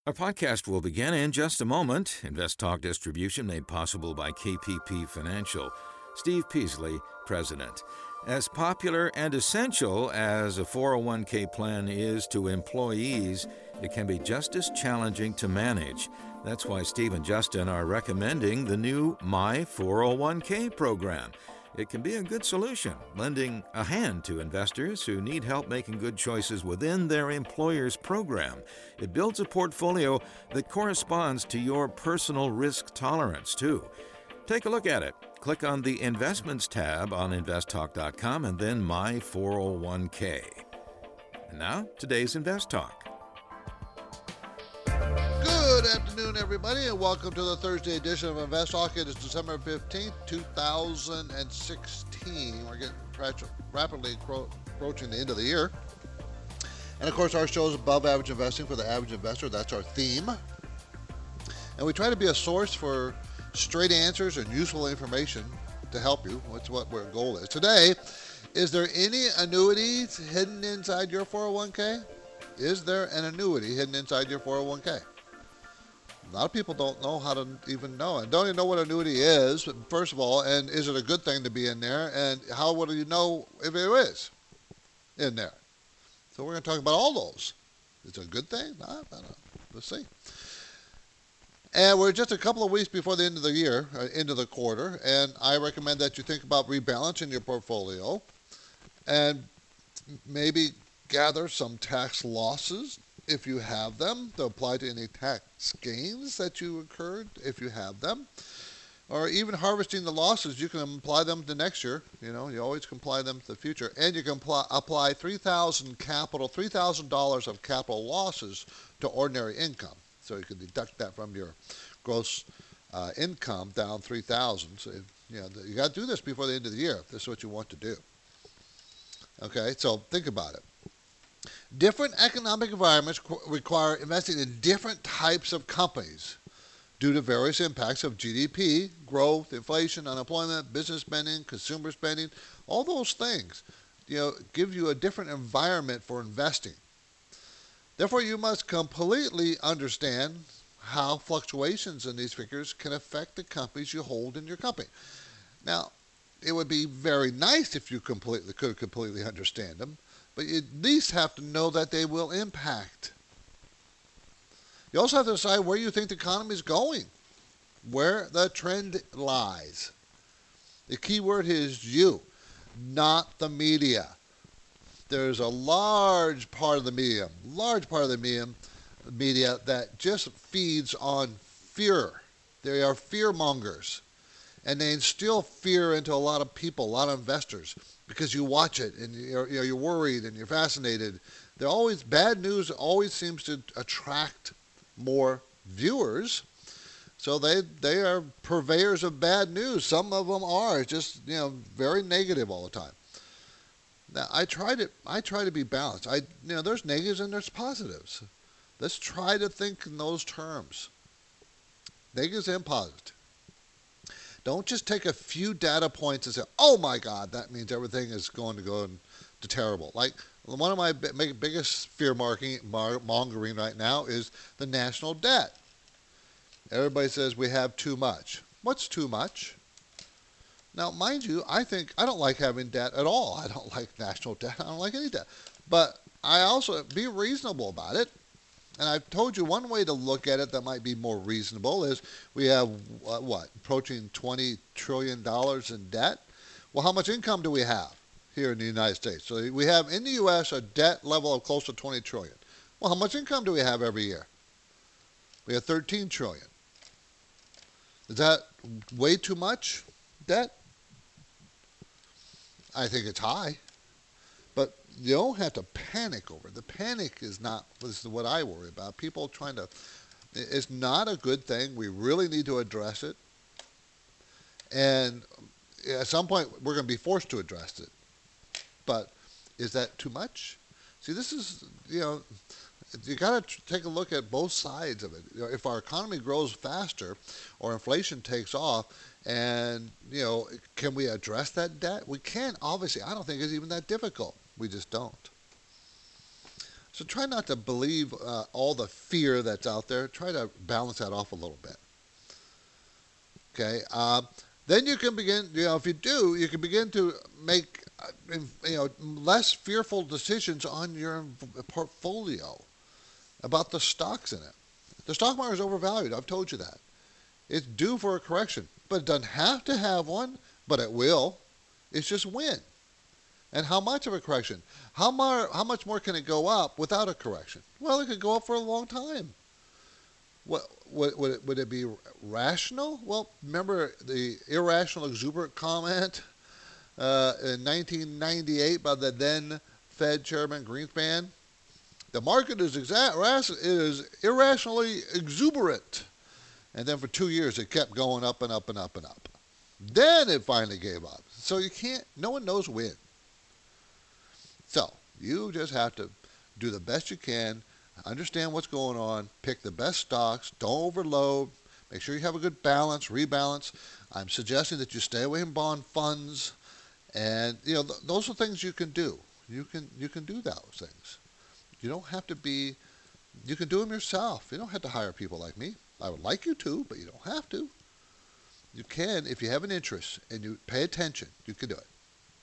Our podcast will begin in just a moment. Invest Talk distribution made possible by KPP Financial. Steve Peasley, President. As popular and essential as a 401k plan is to employees, it can be just as challenging to manage. That's why Steve and Justin are recommending the new My 401k program. It can be a good solution, lending a hand to investors who need help making good choices within their employer's program. It builds a portfolio that corresponds to your personal risk tolerance, too. Take a look at it. Click on the Investments tab on investtalk.com and then My 401k. And now, today's Invest Talk. Good afternoon, everybody, and welcome to the Thursday edition of Invest Talk. It is December 15th, 2016. We're getting rapidly approaching the end of the year. And, of course, our show is Above Average Investing for the Average Investor. That's our theme. And we try to be a source for straight answers and useful information to help you. That's what our goal is. Today, is there any annuities hidden inside your 401k? Is there an annuity hidden inside your 401k? A lot of people don't know how to even know and don't even know what annuity is, first of all, and is it a good thing to be in there, and how would you know if it is in there? So we're going to talk about all those. Is it a good thing? I don't know. Let's see. And we're just a couple of weeks before the end of the year, end of the quarter, and I recommend that you think about rebalancing your portfolio and maybe gather some tax losses if you have them, to apply to any tax gains that you incurred if you have them, or even harvesting the losses. You can apply them to next year. You know, you always can apply them to the future, and you can apply $3,000 of capital losses to ordinary income. So you can deduct that from your gross income down $3,000. So you got to do this before the end of the year if this is what you want to do. Okay, so think about it. Different economic environments require investing in different types of companies due to various impacts of GDP, growth, inflation, unemployment, business spending, consumer spending. All those things, give you a different environment for investing. Therefore, you must completely understand how fluctuations in these figures can affect the companies you hold in your company. Now, it would be very nice if you could completely understand them, but you at least have to know that they will impact. You also have to decide where you think the economy is going, where the trend lies. The key word is you, not the media. There's a large part of the media that just feeds on fear. They are fear mongers, and they instill fear into a lot of people, a lot of investors, because you watch it and you're worried and you're fascinated. Bad news always seems to attract more viewers, so they are purveyors of bad news. Some of them are just very negative all the time. Now I try to be balanced. There's negatives and there's positives. Let's try to think in those terms. Negatives and positives. Don't just take a few data points and say, oh my God, that means everything is going to go to terrible. Like one of my biggest fear mongering right now is the national debt. Everybody says we have too much. What's too much? Now, mind you, I don't like having debt at all. I don't like national debt. I don't like any debt. But I also be reasonable about it. And I've told you one way to look at it that might be more reasonable is we have, approaching $20 trillion in debt. Well, how much income do we have here in the United States? So we have in the U.S. a debt level of close to $20 trillion. Well, how much income do we have every year? We have $13 trillion. Is that way too much debt? I think it's high. But you don't have to panic over it. The panic is what I worry about. People trying to, it's not a good thing. We really need to address it. And at some point, we're going to be forced to address it. But is that too much? See, this is, you got to take a look at both sides of it. If our economy grows faster or inflation takes off, and, can we address that debt? We can, obviously. I don't think it's even that difficult. We just don't. So try not to believe all the fear that's out there. Try to balance that off a little bit. Okay. Then you can begin. If you do, you can begin to make less fearful decisions on your portfolio about the stocks in it. The stock market is overvalued. I've told you that. It's due for a correction, but it doesn't have to have one. But it will. It's just when. And how much of a correction? How much more can it go up without a correction? Well, it could go up for a long time. Would it be rational? Well, remember the irrational exuberant comment in 1998 by the then Fed Chairman Greenspan? The market is irrationally exuberant. And then for 2 years it kept going up and up and up and up. Then it finally gave up. So no one knows when. So you just have to do the best you can, understand what's going on, pick the best stocks, don't overload, make sure you have a good balance, rebalance. I'm suggesting that you stay away from bond funds, and those are things you can do. You can do those things. You don't have to be. You can do them yourself. You don't have to hire people like me. I would like you to, but you don't have to. You can if you have an interest and you pay attention. You can do it.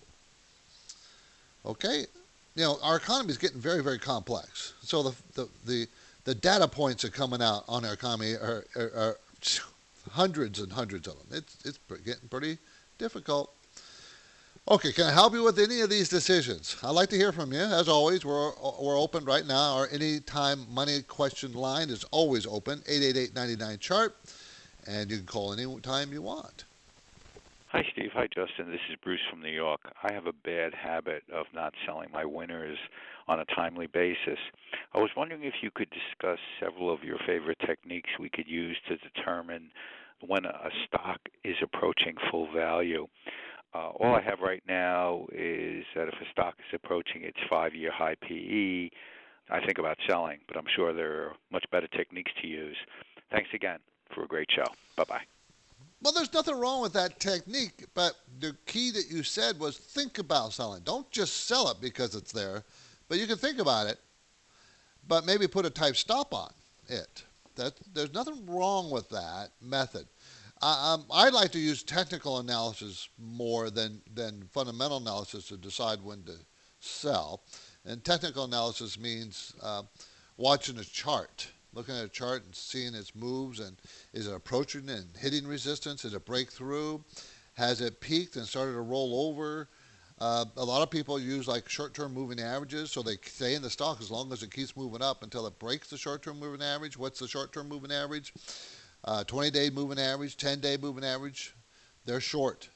Okay. Our economy is getting very, very complex. So the data points that are coming out on our economy are hundreds and hundreds of them. It's getting pretty difficult. Okay, can I help you with any of these decisions? I'd like to hear from you. As always, we're open right now. Our Anytime Money question line is always open, 888-99-CHART, and you can call any time you want. Hi, Steve. Hi, Justin. This is Bruce from New York. I have a bad habit of not selling my winners on a timely basis. I was wondering if you could discuss several of your favorite techniques we could use to determine when a stock is approaching full value. All I have right now is that if a stock is approaching its 5-year high PE, I think about selling, but I'm sure there are much better techniques to use. Thanks again for a great show. Bye-bye. Well, there's nothing wrong with that technique, but the key that you said was think about selling. Don't just sell it because it's there, but you can think about it, but maybe put a type stop on it. There's nothing wrong with that method. I like to use technical analysis more than fundamental analysis to decide when to sell. And technical analysis means watching a chart, looking at a chart and seeing its moves, and is it approaching and hitting resistance? Is it breakthrough? Has it peaked and started to roll over? A lot of people use like short-term moving averages, so they stay in the stock as long as it keeps moving up until it breaks the short-term moving average. What's the short-term moving average? 20-day moving average, 10-day moving average, they're short.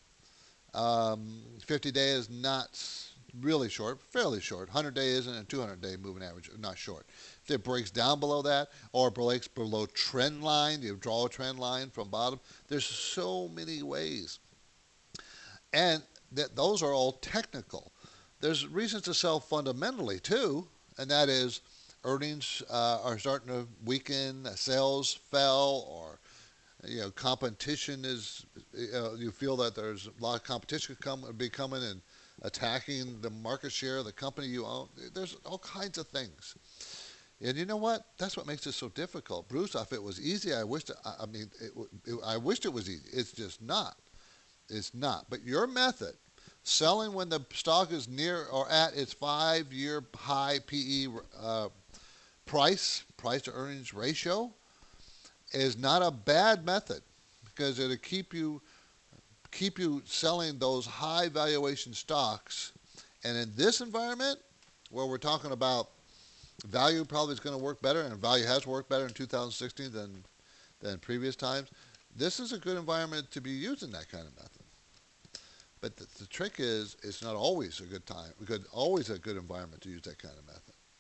50-day is not really short, fairly short. 100-day isn't, and 200-day moving average are not short. If it breaks down below that or breaks below trend line, you draw a trend line from bottom. There's so many ways. And those are all technical. There's reasons to sell fundamentally too, and that is earnings are starting to weaken, sales fell, or competition is. You feel that there's a lot of competition coming and attacking the market share of the company you own. There's all kinds of things, and you know what? That's what makes it so difficult, Bruce. If it was easy, I wished. I wished it was easy. It's just not. It's not. But your method, selling when the stock is near or at its 5-year high PE. Price to earnings ratio is not a bad method because it'll keep you selling those high valuation stocks. And in this environment where we're talking about value probably is going to work better, and value has worked better in 2016 than previous times, this is a good environment to be using that kind of method. But the trick is it's not always a good time, always a good environment to use that kind of method.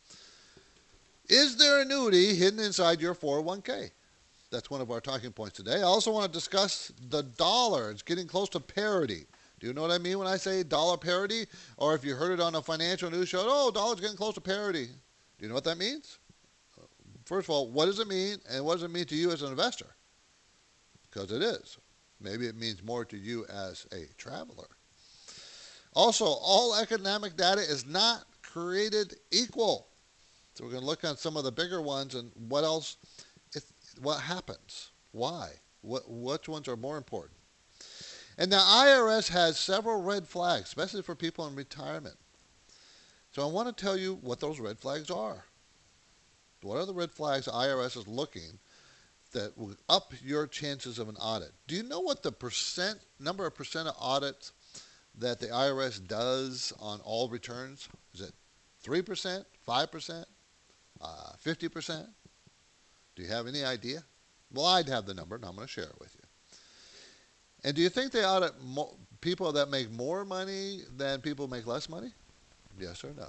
Is there annuity hidden inside your 401k? That's one of our talking points today. I also want to discuss the dollar. It's getting close to parity. Do you know what I mean when I say dollar parity? Or if you heard it on a financial news show, oh, dollar's getting close to parity. Do you know what that means? First of all, what does it mean, and what does it mean to you as an investor? Because it is. Maybe it means more to you as a traveler. Also, all economic data is not created equal. So we're going to look at some of the bigger ones and what else, it, what happens, why, which ones are more important. And the IRS has several red flags, especially for people in retirement. So I want to tell you what those red flags are. What are the red flags the IRS is looking that will up your chances of an audit? Do you know what the number of percent of audits that the IRS does on all returns? Is it 3%, 5%, 50%? Do you have any idea? Well, I'd have the number, and I'm going to share it with you. And do you think they audit people that make more money than people who make less money? Yes or no?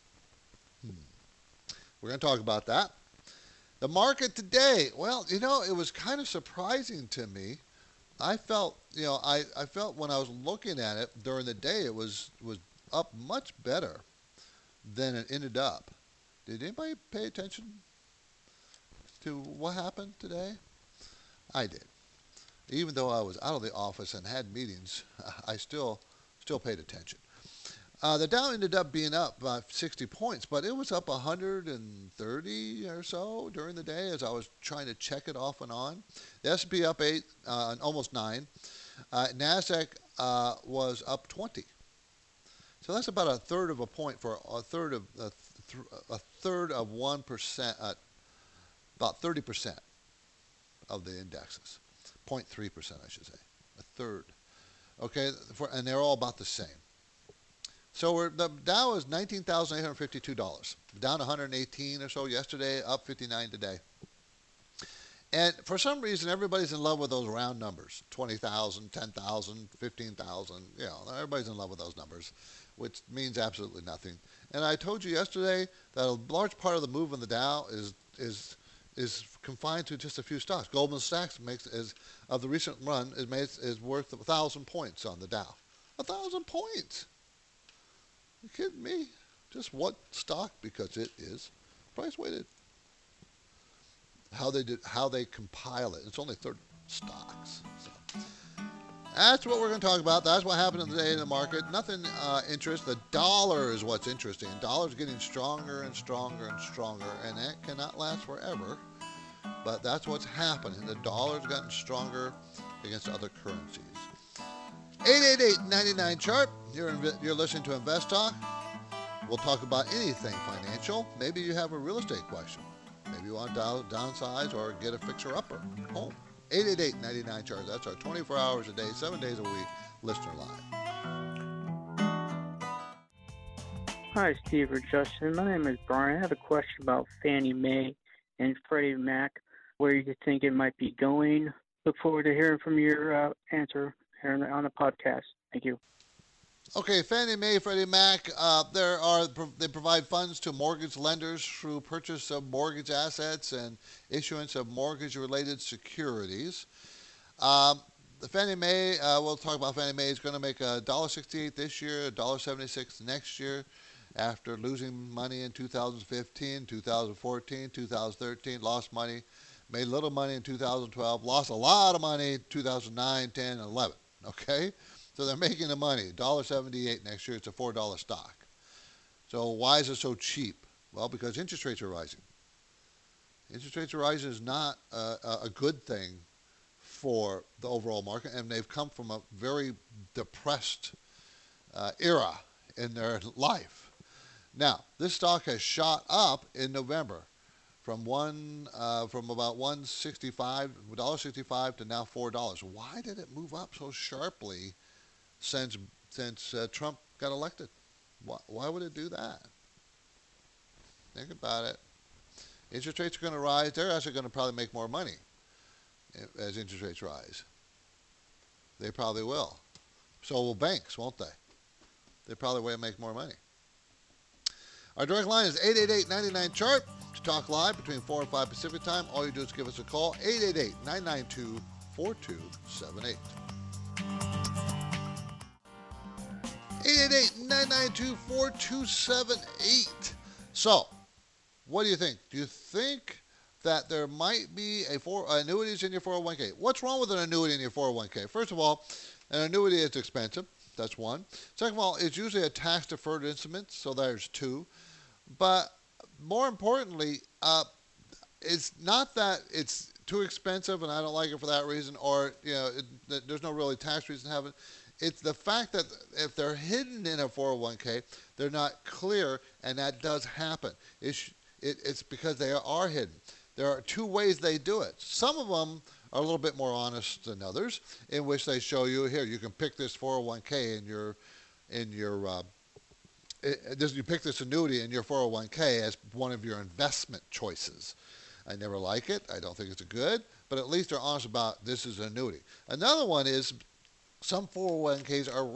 We're going to talk about that. The market today, well, it was kind of surprising to me. I felt when I was looking at it during the day, it was up much better than it ended up. Did anybody pay attention to what happened today? I did. Even though I was out of the office and had meetings, I still paid attention. The Dow ended up being up about 60 points, but it was up 130 or so during the day as I was trying to check it off and on. The S&P up 8, almost 9. NASDAQ was up 20. So that's about a third of a point for a third of 1%, about 30% of the indexes. 0.3%, I should say. A third. Okay, and they're all about the same. So the Dow is $19,852, down 118 or so yesterday, up 59 today. And for some reason, everybody's in love with those round numbers, 20,000, 10,000, 15,000. Everybody's in love with those numbers, which means absolutely nothing. And I told you yesterday that a large part of the move in the Dow is confined to just a few stocks. Goldman Sachs of the recent run is worth 1,000 points on the Dow. 1,000 points. You kidding me? Just what stock? Because it is price weighted. How they compile it. It's only 30 stocks. So that's what we're going to talk about. That's what happened today in the market. Nothing interesting. The dollar is what's interesting. The dollar's getting stronger and stronger and stronger, and that cannot last forever. But that's what's happening. The dollar's gotten stronger against other currencies. 888-99-CHART. You're listening to Invest Talk. We'll talk about anything financial. Maybe you have a real estate question. Maybe you want to downsize or get a fixer-upper home. 888-99-CHART. That's our 24 hours a day, 7 days a week, listener line. Hi, Steve or Justin. My name is Brian. I have a question about Fannie Mae and Freddie Mac, where you think it might be going. Look forward to hearing from your answer here on the podcast. Thank you. Okay, Fannie Mae, Freddie Mac, they provide funds to mortgage lenders through purchase of mortgage assets and issuance of mortgage-related securities. The Fannie Mae, we'll talk about Fannie Mae, is going to make $1.68 this year, $1.76 next year, after losing money in 2015, 2014, 2013, lost money, made little money in 2012, lost a lot of money in 2009, 10, and 11. Okay? So they're making the money. $1.78 next year. It's a $4 stock. So why is it so cheap? Well, because interest rates are rising. Interest rates are rising is not a good thing for the overall market, and they've come from a very depressed era in their life. Now, this stock has shot up in November from about $1.65 to now $4. Why did it move up so sharply since Trump got elected? Why would it do that? Think about it. Interest rates are going to rise. They're actually going to probably make more money as interest rates rise. They probably will. So will banks, won't they? They probably will make more money. Our direct line is 888-99-CHART to talk live between 4 and 5 Pacific time. All you do is give us a call, 888-992-4278. 888-992-4278. So, what do you think? Do you think that there might be annuities in your 401k? What's wrong with an annuity in your 401k? First of all, an annuity is expensive. That's one. Second of all, it's usually a tax-deferred instrument, so there's two. But more importantly, it's not that it's too expensive and I don't like it for that reason, or there's no really tax reason to have it. It's the fact that if they're hidden in a 401k, they're not clear, and that does happen. It's because they are hidden. There are two ways they do it. Some of them are a little bit more honest than others, in which they show you here you can pick this 401k you pick this annuity in your 401k as one of your investment choices. I never like it. I don't think it's good, but at least they're honest about this is an annuity. Another one is some 401ks are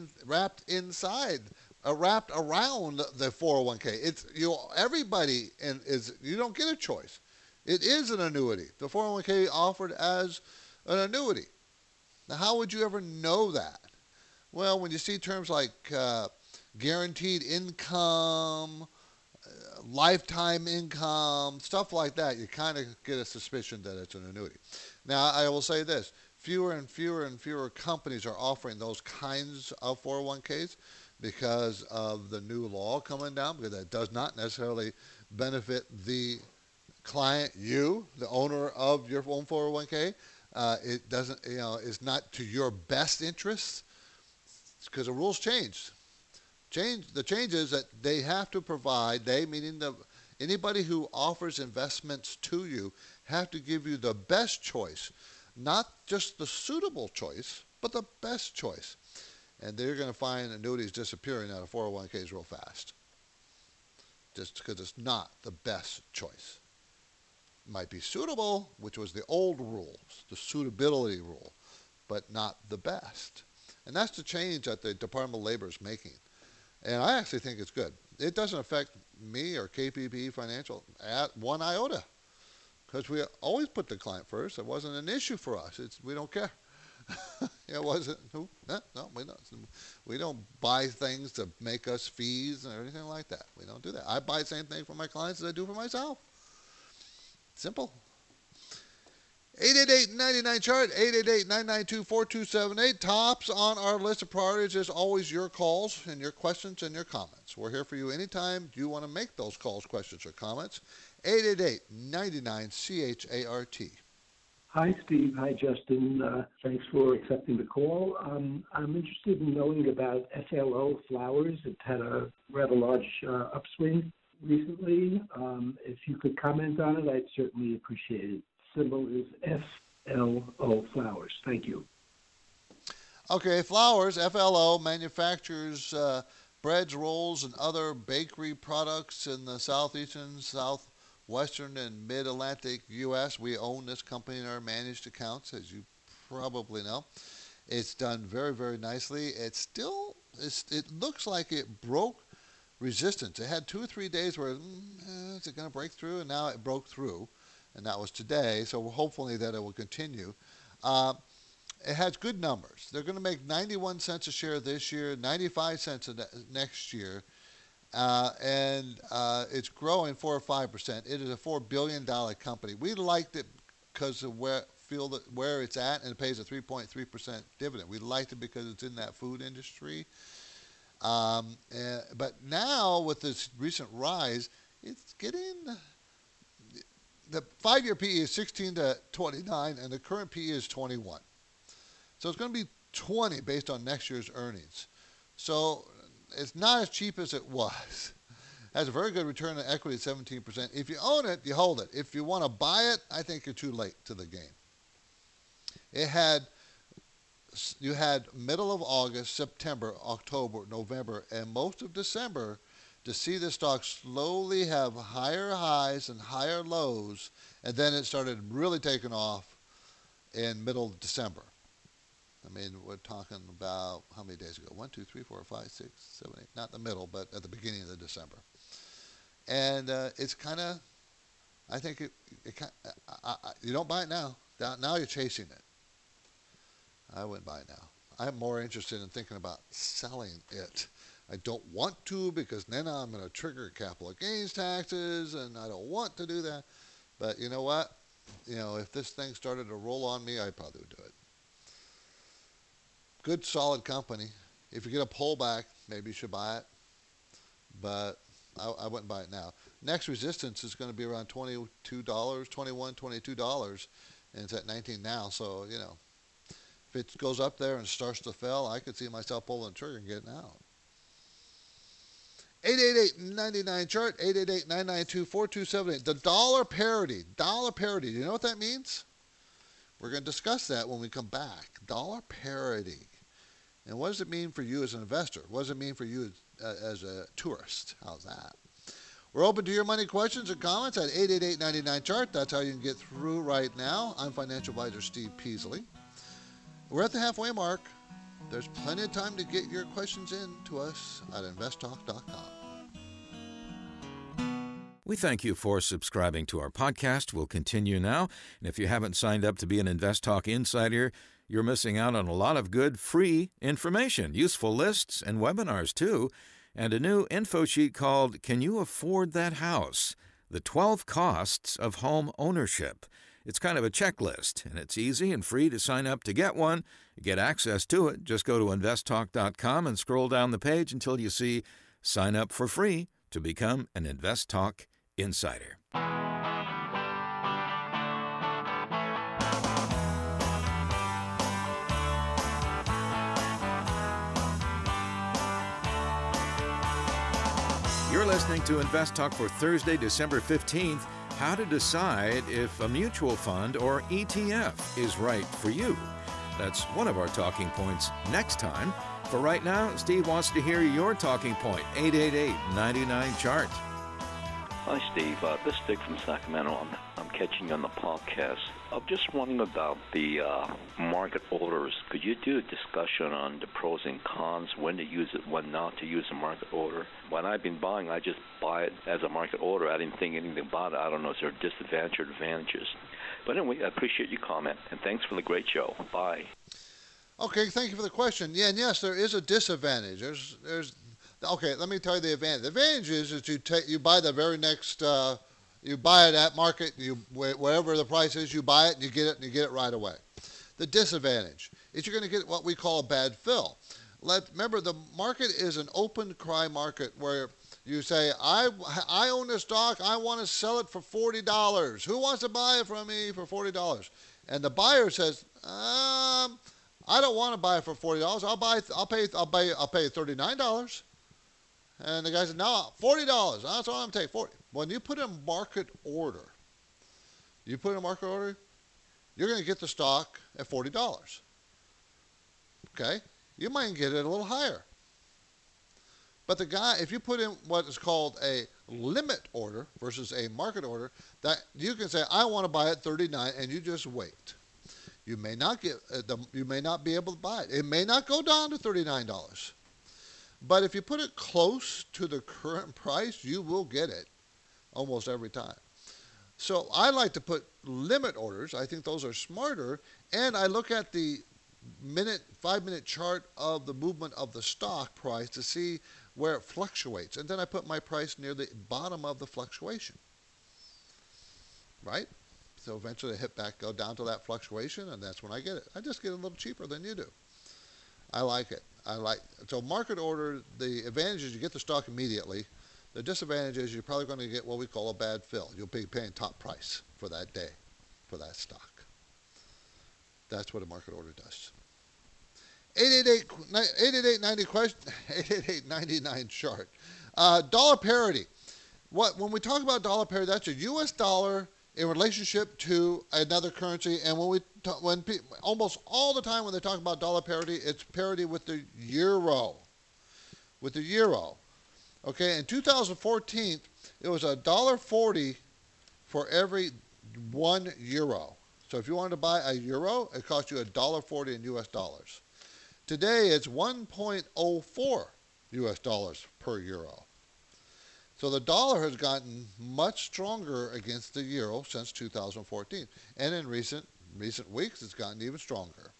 wrapped around the 401k. It's everybody you don't get a choice. It is an annuity. The 401k offered as an annuity. Now, how would you ever know that? Well, when you see terms like guaranteed income, lifetime income, stuff like that, you kind of get a suspicion that it's an annuity. Now, I will say this. Fewer and fewer companies are offering those kinds of 401ks because of the new law coming down, because that does not necessarily benefit the client, you, the owner of your own 401k. It doesn't, it's not to your best interests because the rules changed. The change is that they have to provide, meaning anybody who offers investments to you, have to give you the best choice, not just the suitable choice, but the best choice. And they're going to find annuities disappearing out of 401ks real fast, just because it's not the best choice. It might be suitable, which was the old rules, the suitability rule, but not the best. And that's the change that the Department of Labor is making. And I actually think it's good. It doesn't affect me or KPP Financial at one iota, because we always put the client first. It wasn't an issue for us. We don't care. It wasn't. No, we don't. We don't buy things to make us fees or anything like that. We don't do that. I buy the same thing for my clients as I do for myself. Simple. 888-99-CHART, 888-992-4278. Tops on our list of priorities is always your calls and your questions and your comments. We're here for you anytime you want to make those calls, questions, or comments. 888-99-CHART. Hi, Steve. Hi, Justin. Thanks for accepting the call. I'm interested in knowing about FLO Flowers. It had a rather large upswing recently. If you could comment on it, I'd certainly appreciate it. Symbol is FLO Flowers. Thank you. Okay, Flowers, FLO, manufactures breads, rolls, and other bakery products in the southeastern, southwestern, and mid-Atlantic U.S. We own this company in our managed accounts, as you probably know. It's done very, very nicely. It looks like it broke resistance. It had 2 or 3 days where, is it going to break through? And now it broke through. And that was today, so hopefully that it will continue. It has good numbers. They're going to make 91 cents a share this year, 95 cents next year, and it's growing 4 or 5%. It is a $4 billion company. We liked it because of where it's at, and it pays a 3.3% dividend. We liked it because it's in that food industry. But now with this recent rise, it's getting... The 5-year PE is 16 to 29, and the current PE is 21. So it's going to be 20 based on next year's earnings. So it's not as cheap as it was. It has a very good return on equity at 17%. If you own it, you hold it. If you want to buy it, I think you're too late to the game. You had middle of August, September, October, November, and most of December to see the stock slowly have higher highs and higher lows, and then it started really taking off in middle of December. I mean, we're talking about how many days ago? 1, 2, 3, 4, 5, 6, 7, 8. Not the middle, but at the beginning of the December. And it's kind of, I think you don't buy it now. Now you're chasing it. I wouldn't buy it now. I'm more interested in thinking about selling it. I don't want to because then I'm going to trigger capital gains taxes, and I don't want to do that. But you know what? If this thing started to roll on me, I probably would do it. Good, solid company. If you get a pullback, maybe you should buy it. But I wouldn't buy it now. Next resistance is going to be around $22, $21, $22, and it's at 19 now. So, if it goes up there and starts to fall, I could see myself pulling the trigger and getting out. 888-99-CHART, 888-992-4278. The dollar parity. Dollar parity. Do you know what that means? We're going to discuss that when we come back. Dollar parity. And what does it mean for you as an investor? What does it mean for you as a tourist? How's that? We're open to your money questions and comments at 888-99-CHART. That's how you can get through right now. I'm financial advisor Steve Peasley. We're at the halfway mark. There's plenty of time to get your questions in to us at investtalk.com. We thank you for subscribing to our podcast. We'll continue now. And if you haven't signed up to be an InvestTalk Insider, you're missing out on a lot of good free information, useful lists and webinars too, and a new info sheet called Can You Afford That House? The 12 Costs of Home Ownership. It's kind of a checklist, and it's easy and free to sign up to get one. Get access to it. Just go to investtalk.com and scroll down the page until you see Sign Up for Free to become an InvestTalk Insider. You're listening to Invest Talk for Thursday, December 15th. How to decide if a mutual fund or ETF is right for you. That's one of our talking points next time. For right now, Steve wants to hear your talking point. 888-99-CHART. Hi, Steve. This is Dick from Sacramento. I'm catching you on the podcast. I'm just wondering about the market orders. Could you do a discussion on the pros and cons, when to use it, when not to use a market order? When I've been buying, I just buy it as a market order. I didn't think anything about it. I don't know if there are disadvantages or advantages. But anyway, I appreciate your comment, and thanks for the great show. Bye. Okay, thank you for the question. Yeah, and yes, there is a disadvantage. Okay, let me tell you the advantage. The advantage is you buy the very next, you buy it at market, wherever the price is, you buy it and you get it right away. The disadvantage is you're going to get what we call a bad fill. Remember, the market is an open cry market where you say, I own this stock, I want to sell it for $40. Who wants to buy it from me for $40? And the buyer says, I don't want to buy it for $40. I'll pay $39. And the guy said, no, $40. That's what I'm taking, $40. When you put a market order, you're going to get the stock at $40. Okay? You might get it a little higher. But the guy, if you put in what is called a limit order versus a market order, that you can say, I want to buy it $39, and you just wait. You may not be able to buy it. It may not go down to $39. But if you put it close to the current price, you will get it almost every time. So I like to put limit orders. I think those are smarter. And I look at the 5-minute chart of the movement of the stock price to see where it fluctuates. And then I put my price near the bottom of the fluctuation. Right? So eventually I go down to that fluctuation, and that's when I get it. I just get it a little cheaper than you do. I like it. So market order, the advantage is you get the stock immediately. The disadvantage is you're probably going to get what we call a bad fill. You'll be paying top price for that day, for that stock. That's what a market order does. 888-99-CHART. Dollar parity. When we talk about dollar parity, that's a U.S. dollar in relationship to another currency. And almost all the time when they talk about dollar parity, it's parity with the euro. Okay, in 2014, it was $1.40 for every 1 euro. So if you wanted to buy a euro, it cost you $1.40 in U.S. dollars. Today, it's 1.04 U.S. dollars per euro. So the dollar has gotten much stronger against the euro since 2014. And in recent weeks, it's gotten even stronger.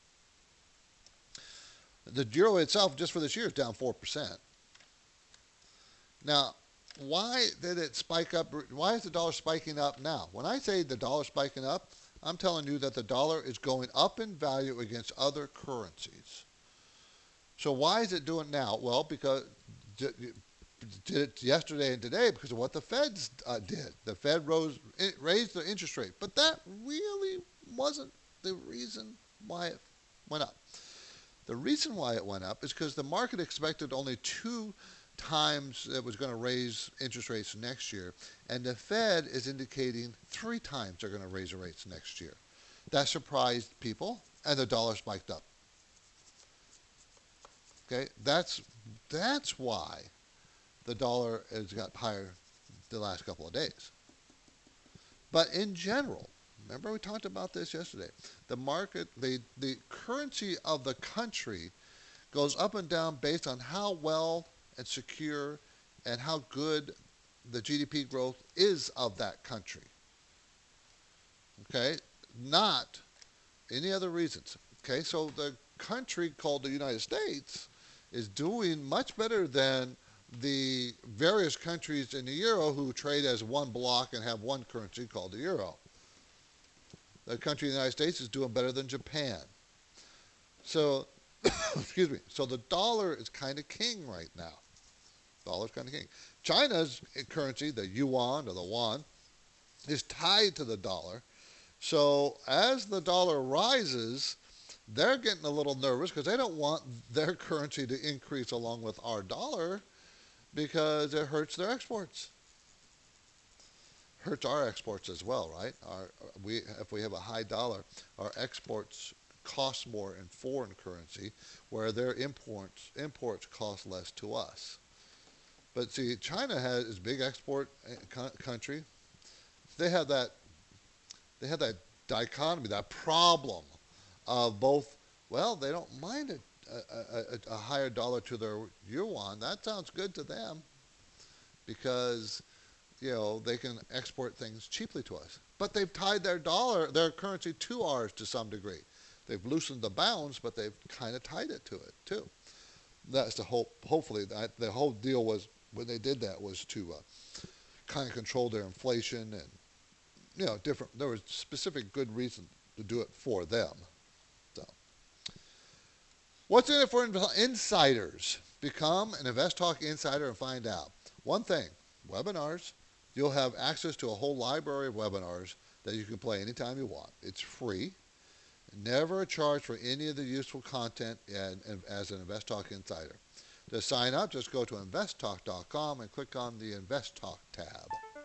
The euro itself, just for this year, is down 4%. Now, why did it spike up? Why is the dollar spiking up now? When I say the dollar spiking up, I'm telling you that the dollar is going up in value against other currencies. So why is it doing now? Well, because did it yesterday and today because of what the Fed did. The Fed raised the interest rate, but that really wasn't the reason why it went up. The reason why it went up is because the market expected only 2 times it was going to raise interest rates next year, and the Fed is indicating 3 times they're going to raise the rates next year. That surprised people, and the dollar spiked up. Okay, that's why the dollar has got higher the last couple of days. But in general, remember we talked about this yesterday, the market, the currency of the country goes up and down based on how well and secure and how good the GDP growth is of that country. Okay, not any other reasons. Okay, so the country called the United States is doing much better than the various countries in the euro who trade as one block and have one currency called the euro. The country of the United States is doing better than Japan. So, excuse me, so the dollar is kind of king right now. Dollar's kind of king. China's currency, the yuan or the won, is tied to the dollar. So as the dollar rises, they're getting a little nervous because they don't want their currency to increase along with our dollar because it hurts their exports. Hurts our exports as well, right? If we have a high dollar, our exports cost more in foreign currency, where their imports cost less to us. But see, China is a big export country. They have that dichotomy, that problem of both. Well, they don't mind a higher dollar to their yuan. That sounds good to them because they can export things cheaply to us. But they've tied their currency to ours to some degree. They've loosened the bounds, but they've kind of tied it to it too. That's the hope. Hopefully, the whole deal was when they did that was to kind of control their inflation and different. There was specific good reason to do it for them. So, what's in it for insiders? Become an InvestTalk insider and find out. One thing: webinars. You'll have access to a whole library of webinars that you can play anytime you want. It's free. Never a charge for any of the useful content as an InvestTalk insider. To sign up, just go to investtalk.com and click on the InvestTalk tab.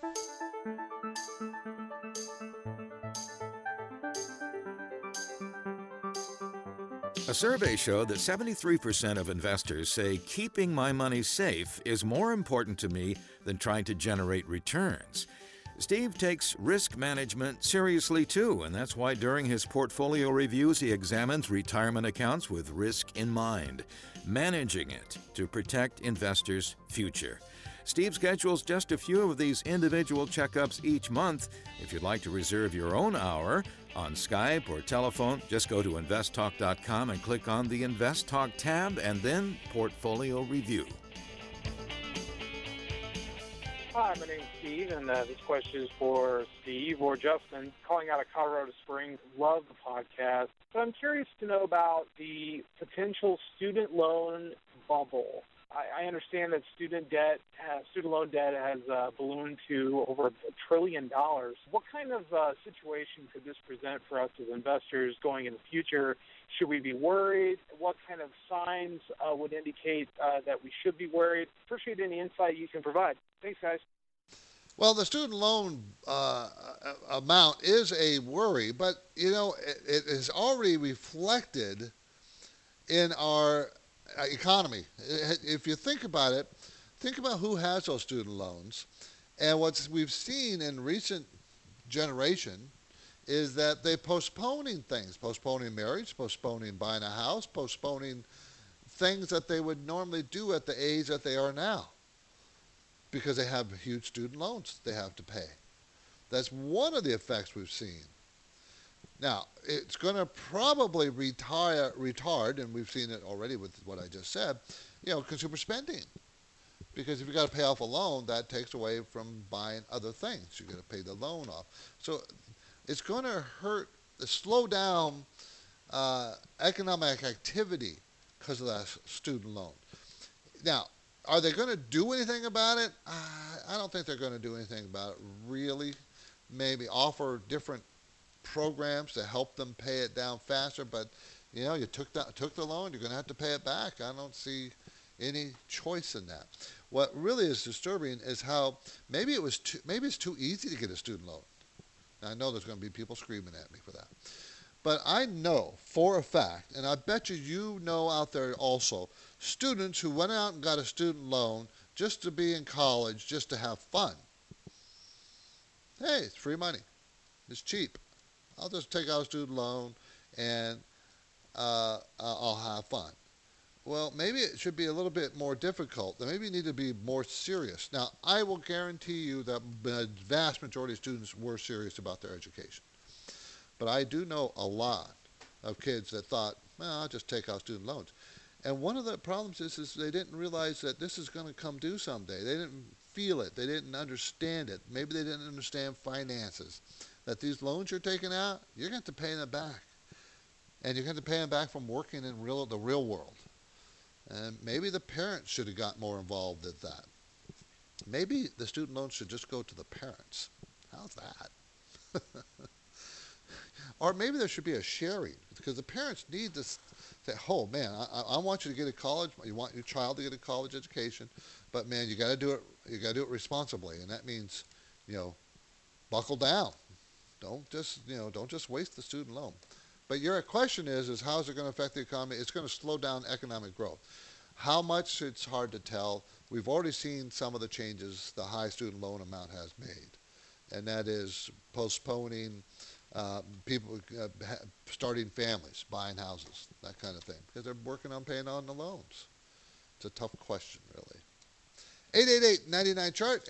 A survey showed that 73% of investors say keeping my money safe is more important to me than trying to generate returns. Steve takes risk management seriously too, and that's why during his portfolio reviews he examines retirement accounts with risk in mind, managing it to protect investors' future. Steve schedules just a few of these individual checkups each month. If you'd like to reserve your own hour on Skype or telephone, just go to investtalk.com and click on the InvestTalk tab and then Portfolio Review. Hi, my name's Steve, and this question is for Steve or Justin. Calling out of Colorado Springs, love the podcast. But I'm curious to know about the potential student loan bubble. I understand that student loan debt has ballooned to over $1 trillion. What kind of situation could this present for us as investors going in the future? Should we be worried? What kind of signs would indicate that we should be worried? Appreciate any insight you can provide. Thanks, guys. Well, the student loan amount is a worry, but it is already reflected in our economy. If you think about it, think about who has those student loans. And what we've seen in recent generation is that they're postponing things, postponing marriage, postponing buying a house, postponing things that they would normally do at the age that they are now because they have huge student loans they have to pay. That's one of the effects we've seen. Now, it's going to probably retard, and we've seen it already with what I just said, consumer spending. Because if you've got to pay off a loan, that takes away from buying other things. You're going to pay the loan off. So it's going to slow down economic activity because of that student loan. Now, Are they going to do anything about it? I don't think they're going to do anything about it, really. Maybe offer different programs to help them pay it down faster, but you took the loan, you're going to have to pay it back. I don't see any choice in that. What really is disturbing is how maybe it's too easy to get a student loan. Now, I know there's going to be people screaming at me for that. But I know for a fact, and I bet you know out there also, students who went out and got a student loan just to be in college, just to have fun. Hey, it's free money. It's cheap. I'll just take out a student loan and I'll have fun. Well, maybe it should be a little bit more difficult. Maybe you need to be more serious. Now, I will guarantee you that the vast majority of students were serious about their education. But I do know a lot of kids that thought, well, I'll just take out student loans. And one of the problems is they didn't realize that this is going to come due someday. They didn't feel it. They didn't understand it. Maybe they didn't understand finances. That these loans you're taking out, you're going to have to pay them back. And you're going to pay them back from working in the real world. And maybe the parents should have got more involved with that. Maybe the student loans should just go to the parents. How's that? Or maybe there should be a sharing, because the parents need to say, oh, man, I want you to get a college. You want your child to get a college education, but, man, you got to do it. You got to do it responsibly, and that means, buckle down. Don't just waste the student loan. But your question is how is it going to affect the economy? It's going to slow down economic growth. How much, it's hard to tell. We've already seen some of the changes the high student loan amount has made, and that is postponing people starting families, buying houses, that kind of thing, because they're working on paying on the loans. It's a tough question, really. 888-99-CHART,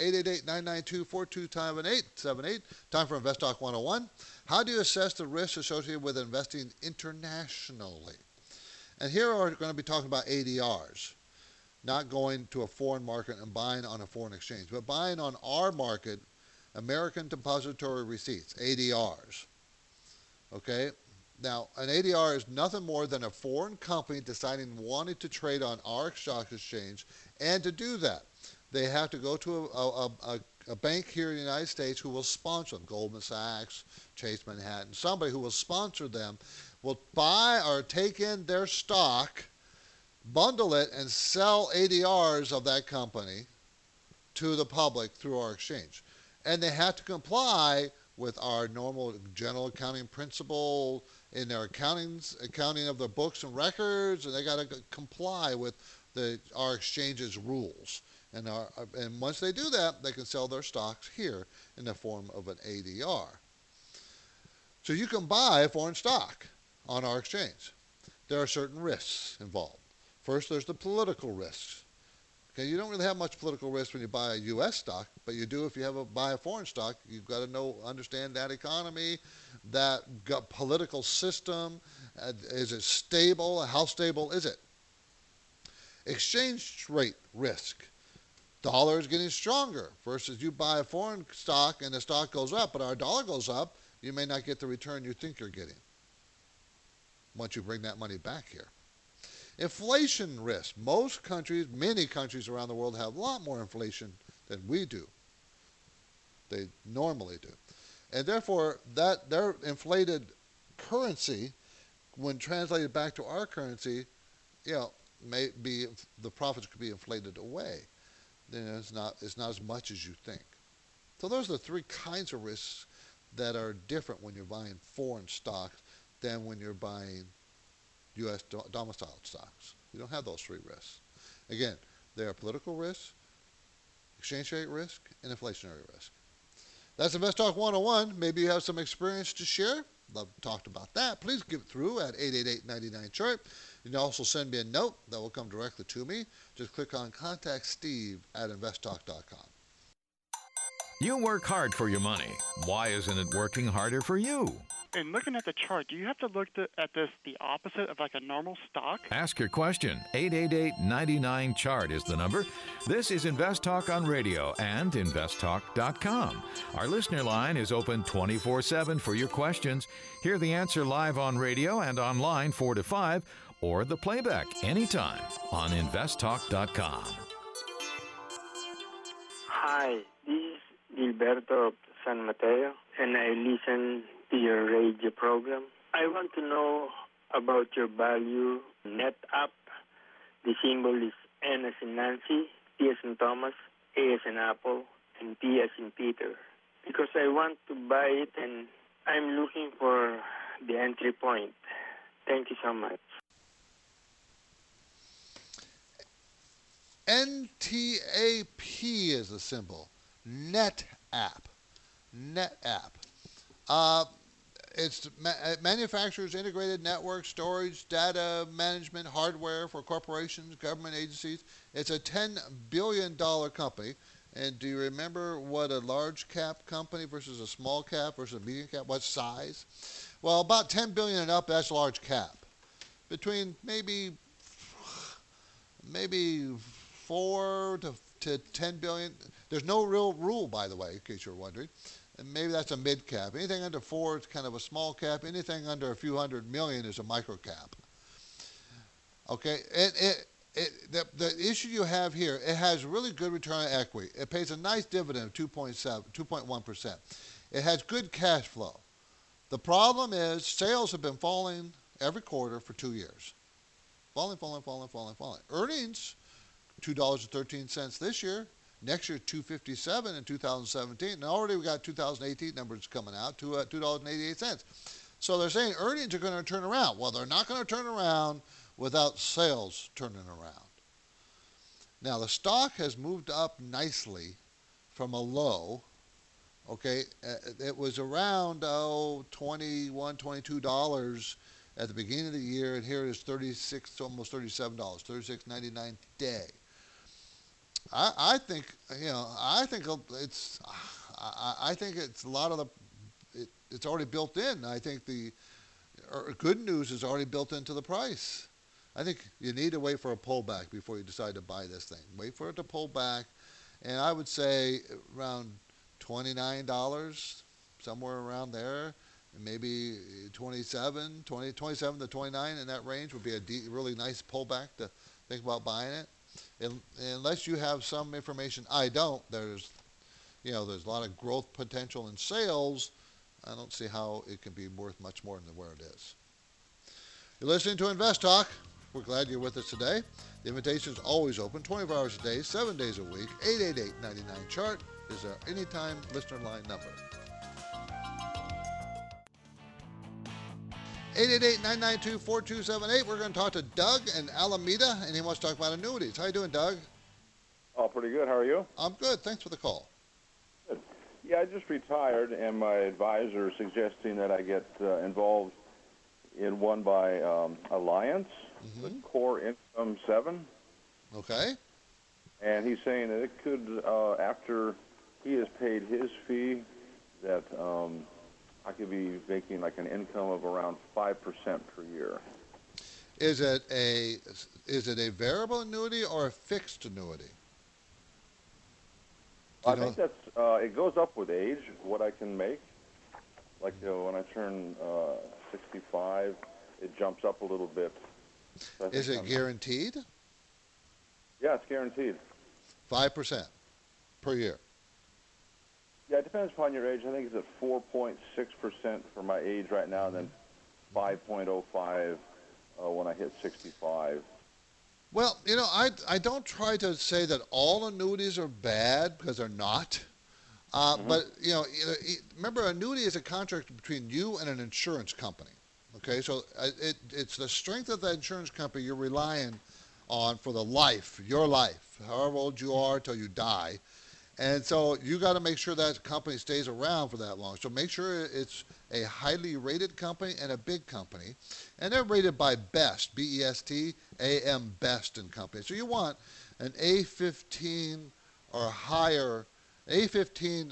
888-992-4278. Time for Invest Talk 101. How do you assess the risks associated with investing internationally? And here we're going to be talking about ADRs, not going to a foreign market and buying on a foreign exchange, but buying on our market, American Depository Receipts, ADRs. Okay? Now, an ADR is nothing more than a foreign company deciding wanting to trade on our stock exchange, and to do that, they have to go to a bank here in the United States who will sponsor them. Goldman Sachs, Chase Manhattan, somebody who will sponsor them will buy or take in their stock, bundle it, and sell ADRs of that company to the public through our exchange. And they have to comply with our normal general accounting principle in their accounting of the books and records, and they got to comply with our exchange's rules. And once they do that, they can sell their stocks here in the form of an ADR. So you can buy a foreign stock on our exchange. There are certain risks involved. First, there's the political risks. Okay, you don't really have much political risk when you buy a U.S. stock, but you do if you buy a foreign stock. You've got to understand that economy, that political system. Is it stable? How stable is it? Exchange rate risk. Dollar is getting stronger versus you buy a foreign stock and the stock goes up, but our dollar goes up, you may not get the return you think you're getting once you bring that money back here. Inflation risk. Many countries around the world have a lot more inflation than we do. They normally do. And therefore, that their inflated currency, when translated back to our currency, may be, the profits could be inflated away. Then it's not as much as you think. So those are the three kinds of risks that are different when you're buying foreign stocks than when you're buying U.S. domiciled stocks. You don't have those three risks. Again, there are political risks, exchange rate risk, and inflationary risk. That's Invest Talk 101. Maybe you have some experience to share. Love to talk about that. Please give it through at 888-99-CHART. You can also send me a note that will come directly to me. Just click on Contact Steve at investtalk.com. You work hard for your money. Why isn't it working harder for you? And looking at the chart, do you have to look at this the opposite of like a normal stock? Ask your question. 888-99-CHART is the number. This is Invest Talk on radio and investtalk.com. Our listener line is open 24/7 for your questions. Hear the answer live on radio and online 4 to 5, or the playback anytime on investtalk.com. Hi, this is Gilberto of San Mateo, and I listen to your radio program. I want to know about your value NetApp. The symbol is N as in Nancy, T as in Thomas, A as in Apple, and P as in Peter. Because I want to buy it, and I'm looking for the entry point. Thank you so much. NTAP is the symbol. NetApp. NetApp. It manufactures integrated network storage, data management, hardware for corporations, government agencies. It's a $10 billion company. And do you remember what a large cap company versus a small cap versus a medium cap, what size? Well, about 10 billion and up, that's large cap. Between maybe 4 to 10 billion. There's no real rule, by the way, in case you're wondering. And maybe that's a mid cap. Anything under 4 is kind of a small cap. Anything under a few hundred million is a micro cap. Okay, the issue you have here, it has really good return on equity. It pays a nice dividend of 2.1%. It has good cash flow. The problem is sales have been falling every quarter for 2 years. Falling. Earnings, $2.13 this year. Next year, $2.57 in 2017. And already we got 2018 numbers coming out, $2.88. So they're saying earnings are going to turn around. Well, they're not going to turn around without sales turning around. Now, the stock has moved up nicely from a low. Okay, it was around $21, $22 at the beginning of the year, and here it is $36, almost $37, $36.99 today. I think it's a lot of it's already built in. I think the good news is already built into the price. I think you need to wait for a pullback before you decide to buy this thing. Wait for it to pull back, and I would say around $29, somewhere around there, and maybe 27 to 29 in that range would be a really nice pullback to think about buying it. Unless you have some information I don't, there's a lot of growth potential in sales. I don't see how it can be worth much more than where it is. You're listening to Invest Talk. We're glad you're with us today. The invitation is always open, 24 hours a day, 7 days a week. 888-99-CHART is our anytime listener line number. 888-992-4278. We're going to talk to Doug in Alameda, and he wants to talk about annuities. How you doing, Doug? Oh, pretty good. How are you? I'm good. Thanks for the call. Good. Yeah, I just retired, and my advisor is suggesting that I get involved in one by Alliance, the Core Income 7. Okay. And he's saying that it could, after he has paid his fee, that I could be making like an income of around 5% per year. Is it a variable annuity or a fixed annuity? I think that's it goes up with age. What I can make, like when I turn 65, it jumps up a little bit. So is it guaranteed? Yeah, it's guaranteed. 5% per year. Yeah, it depends upon your age. I think it's at 4.6% for my age right now, and then 5.05 when I hit 65. Well, I don't try to say that all annuities are bad, because they're not. But, remember, annuity is a contract between you and an insurance company. Okay, so it's the strength of that insurance company you're relying on for your life, however old you are till you die. And so you got to make sure that company stays around for that long. So make sure it's a highly rated company and a big company. And they're rated by BEST, B-E-S-T, A-M, BEST and Company. So you want an A15 or higher. A15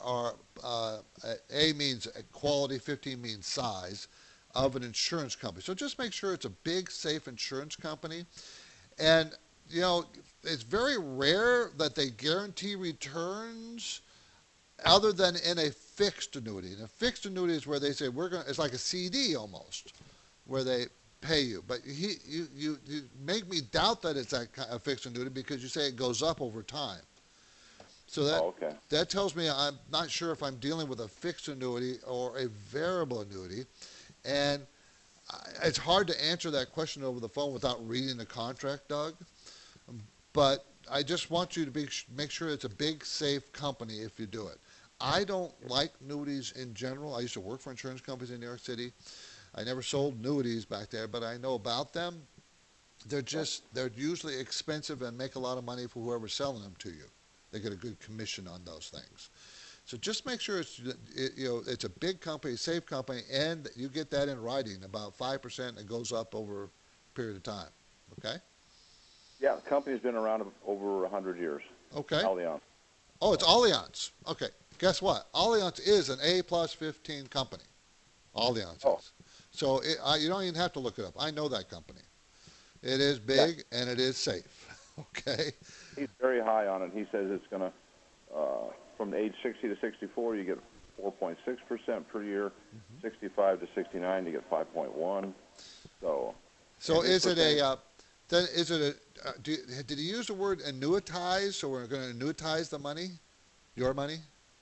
A means quality, 15 means size of an insurance company. So just make sure it's a big, safe insurance company. And, it's very rare that they guarantee returns other than in a fixed annuity. And a fixed annuity is where they say it's like a CD almost, where they pay you. But you make me doubt that it's a fixed annuity because you say it goes up over time. So that okay. that tells me I'm not sure if I'm dealing with a fixed annuity or a variable annuity, and it's hard to answer that question over the phone without reading the contract, Doug. But I just want you to make sure it's a big, safe company if you do it. I don't like annuities in general. I used to work for insurance companies in New York City. I never sold annuities back there, but I know about them. They're usually expensive and make a lot of money for whoever's selling them to you. They get a good commission on those things. So just make sure it's a big company, safe company, and you get that in writing, about 5%, and it goes up over a period of time. Okay? Yeah, the company's been around over 100 years. Okay. Allianz. Oh, it's Allianz. Okay. Guess what? Allianz is an A+15 company. Allianz is. So you don't even have to look it up. I know that company. It is big and it is safe. Okay? He's very high on it. He says it's going to, from age 60 to 64, you get 4.6% per year. 65 to 69, you get 5.1. So is it a? Then is it a? Did he use the word annuitize? So we're going to annuitize the money, your money?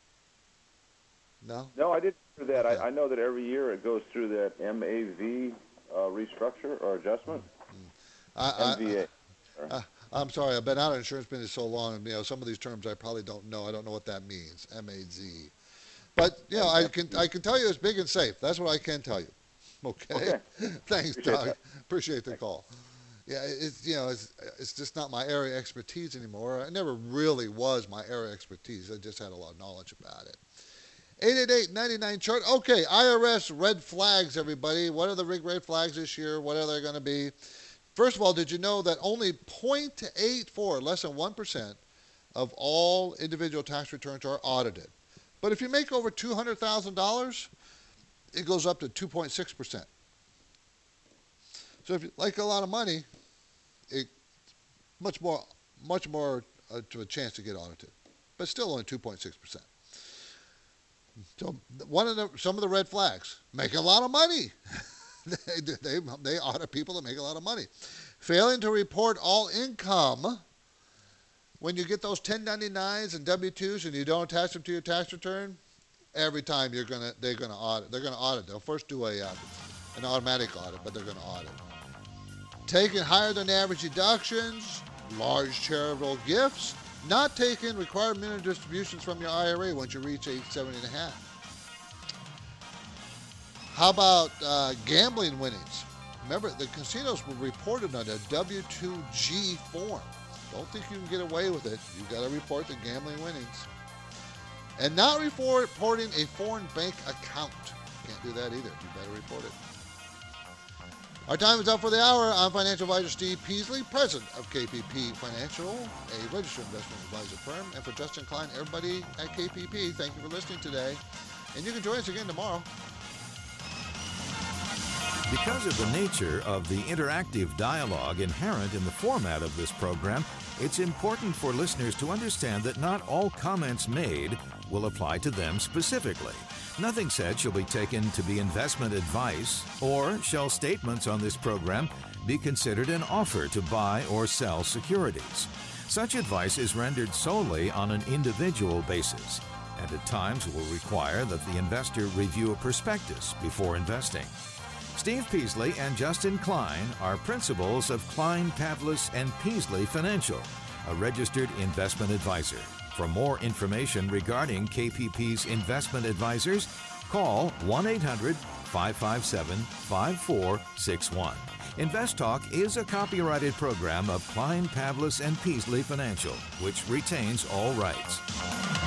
No. No, I didn't do that. Okay. I know that every year it goes through that MAV restructure or adjustment. MVA. I'm sorry. I've been out of insurance business so long. Some of these terms I probably don't know. I don't know what that means. MAZ. But I can tell you it's big and safe. That's what I can tell you. Okay. Thanks, Doug. Appreciate the call. Yeah, it's just not my area of expertise anymore. It never really was my area of expertise. I just had a lot of knowledge about it. 888-99-CHART. Okay, IRS red flags, everybody. What are the red flags this year? What are they going to be? First of all, did you know that only 0.84, less than 1%, of all individual tax returns are audited? But if you make over $200,000, it goes up to 2.6%. So if you like a lot of money, it much more to a chance to get audited, but still only 2.6%. So some of the red flags: make a lot of money. they audit people that make a lot of money. Failing to report all income. When you get those 1099s and W-2s and you don't attach them to your tax return, every time they're gonna audit. They're gonna audit. They'll first do an automatic audit, but they're gonna audit. Taking higher than average deductions, large charitable gifts, not taking required minimum distributions from your IRA once you reach age 70.5. How about gambling winnings? Remember, the casinos were reported on a W-2G form. Don't think you can get away with it. You've got to report the gambling winnings. And not reporting a foreign bank account. Can't do that either. You better report it. Our time is up for the hour. I'm financial advisor Steve Peasley, president of KPP Financial, a registered investment advisor firm. And for Justin Klein, everybody at KPP, thank you for listening today. And you can join us again tomorrow. Because of the nature of the interactive dialogue inherent in the format of this program, it's important for listeners to understand that not all comments made will apply to them specifically. Nothing said shall be taken to be investment advice, or shall statements on this program be considered an offer to buy or sell securities. Such advice is rendered solely on an individual basis, and at times will require that the investor review a prospectus before investing. Steve Peasley and Justin Klein are principals of Klein, Pavlis & Peasley Financial, a registered investment advisor. For more information regarding KPP's investment advisors, call 1-800-557-5461. Invest Talk is a copyrighted program of Klein, Pavlis & Peasley Financial, which retains all rights.